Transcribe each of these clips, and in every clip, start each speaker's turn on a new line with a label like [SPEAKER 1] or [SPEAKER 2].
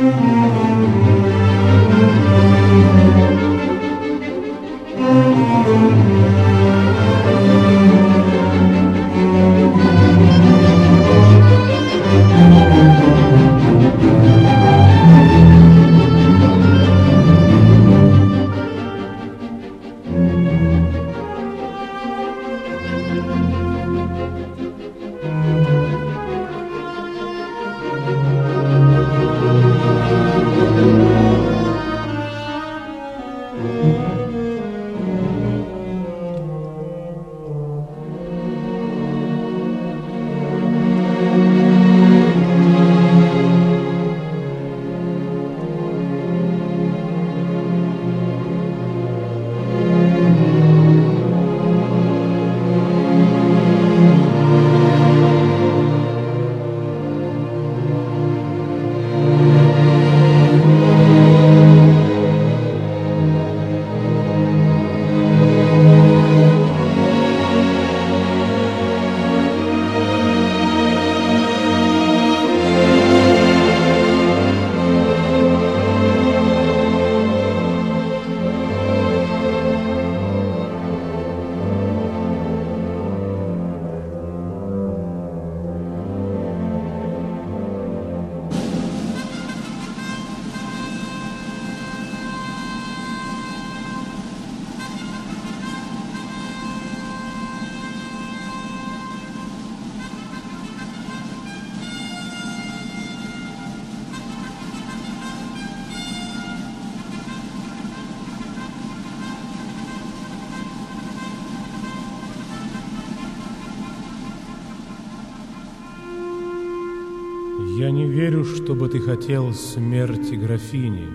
[SPEAKER 1] Я не верю, чтобы ты хотел смерти графини.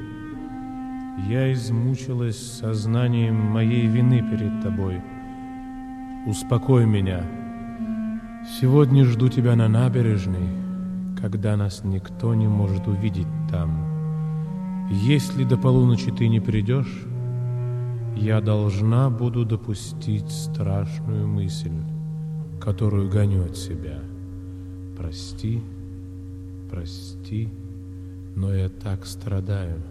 [SPEAKER 1] Я измучилась сознанием моей вины перед тобой. Успокой меня. Сегодня жду тебя на набережной, когда нас никто не может увидеть там. Если до полуночи ты не придешь, я должна буду допустить страшную мысль, которую гоню от себя. Прости, прости, но я так страдаю.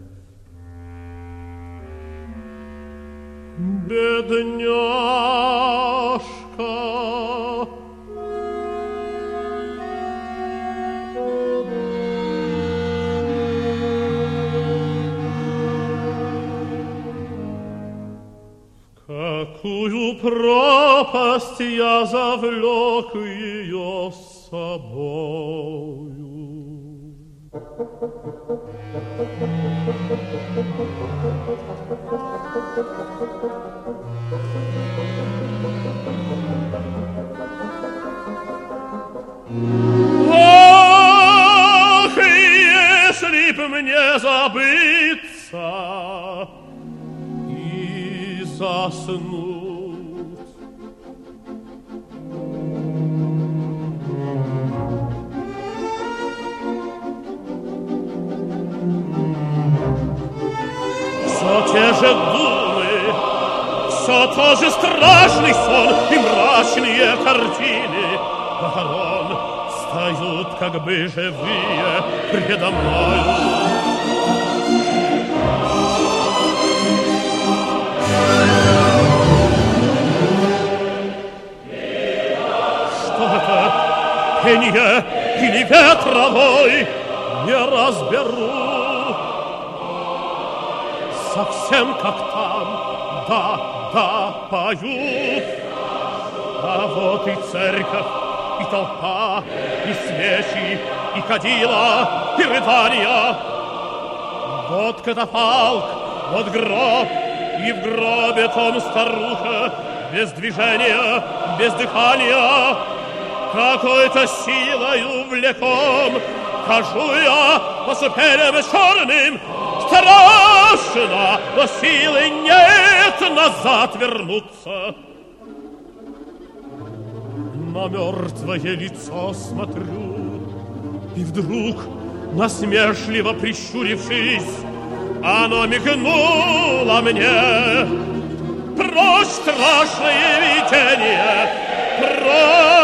[SPEAKER 2] Бедняжка, в какую пропасть я завлек ее с собою. Ах, если б мне забыться и заснуть. Все те же думы, все тот же страшный сон и мрачные картины похорон встают, как бы живые, предо мною. Что это? Пенье или ветровой? Не разберу. Совсем как там, да, поют. А вот и церковь, и толпа, и свечи, и кадила, и рыдания. Вот катафалк, вот гроб, и в гробе том старуха, без движения, без дыхания. Какой-то силою влеком хожу я по ступеням черным. Страшно, но силы нет назад вернуться. На мертвое лицо смотрю, и вдруг, насмешливо прищурившись, оно мигнуло мне. Прочь страшное видение, прочь!